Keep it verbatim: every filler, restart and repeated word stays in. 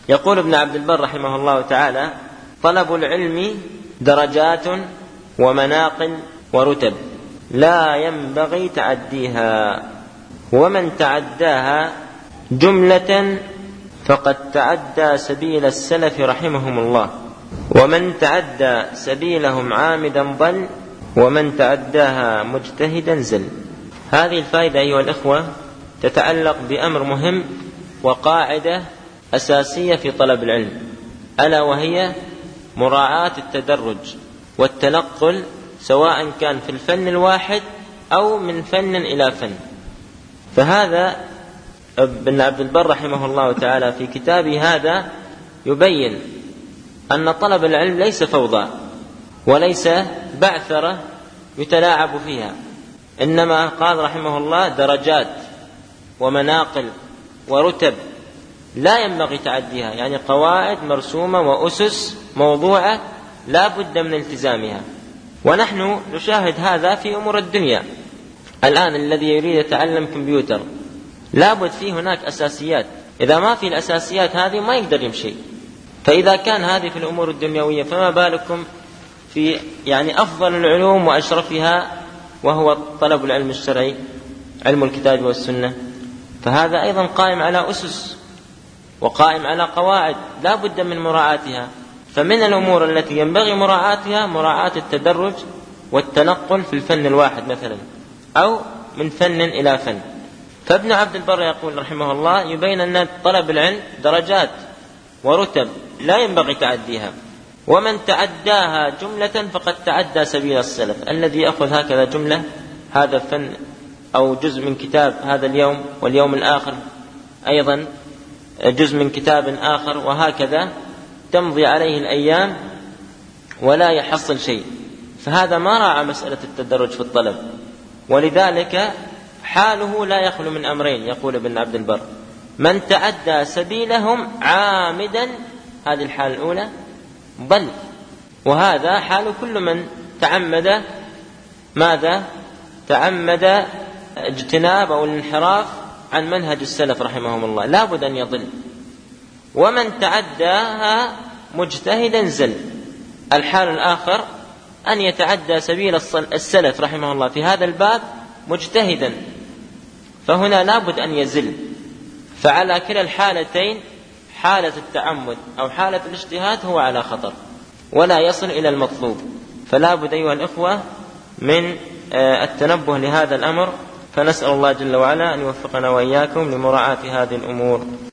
يقول ابن عبد البر رحمه الله تعالى: طلب العلم درجات ومناقل ورتب لا ينبغي تعديها، ومن تعداها جملة فقد تعدى سبيل السلف رحمهم الله، ومن تعدى سبيلهم عامدا ضل، ومن تعداها مجتهدا زل. هذه الفائدة أيها الإخوة تتعلق بأمر مهم وقاعدة أساسية في طلب العلم، ألا وهي مراعاة التدرج والتنقل، سواء كان في الفن الواحد أو من فن إلى فن. فهذا ابن عبد البر رحمه الله تعالى في كتابه هذا يبين أن طلب العلم ليس فوضى وليس بعثرة يتلاعب فيها، إنما قال رحمه الله درجات ومناقل ورتب لا ينبغي تعديها، يعني قواعد مرسومة وأسس موضوعة لا بد من التزامها. ونحن نشاهد هذا في أمور الدنيا الآن. الذي يريد يتعلم كمبيوتر لا بد فيه هناك أساسيات، إذا ما في الأساسيات هذه ما يقدر يمشي. فإذا كان هذه في الأمور الدنيوية فما بالكم في يعني أفضل العلوم وأشرفها، وهو طلب العلم الشرعي، علم الكتاب والسنة. فهذا أيضا قائم على أسس وقائم على قواعد لا بد من مراعاتها. فمن الأمور التي ينبغي مراعاتها مراعاة التدرج والتنقل في الفن الواحد مثلا، أو من فن إلى فن. فابن عبد البر يقول رحمه الله يبين أن طلب العلم درجات ورتب لا ينبغي تعديها، ومن تعداها جملة فقد تعدى سبيل السلف. الذي يأخذ هكذا جملة، هذا فن أو جزء من كتاب هذا اليوم واليوم الآخر أيضا جزء من كتاب آخر، وهكذا تمضي عليه الأيام ولا يحصل شيء، فهذا ما راعى مسألة التدرج في الطلب. ولذلك حاله لا يخلو من أمرين، يقول ابن عبد البر: من تعدى سبيلهم عامدا، هذه الحالة الأولى، ضل. وهذا حال كل من تعمد ماذا؟ تعمد اجتناب أو الانحراف عن منهج السلف رحمهم الله، لا بد أن يضل. ومن تعداها مجتهدا زل. الحال الآخر أن يتعدى سبيل السلف رحمه الله في هذا الباب مجتهدا، فهنا لا بد أن يزل. فعلى كلا الحالتين، حالة التعمد أو حالة الاجتهاد، هو على خطر ولا يصل إلى المطلوب. فلا بد أيها الإخوة من التنبه لهذا الأمر، فنسأل الله جل وعلا أن يوفقنا وإياكم لمراعاة هذه الأمور.